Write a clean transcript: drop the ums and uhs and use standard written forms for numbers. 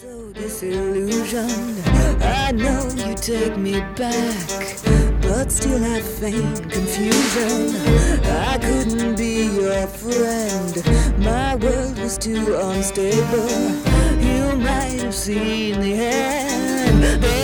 So disillusioned, I know you take me back, but still I feign confusion. I couldn't be your friend, my world was too unstable. You might have seen the end.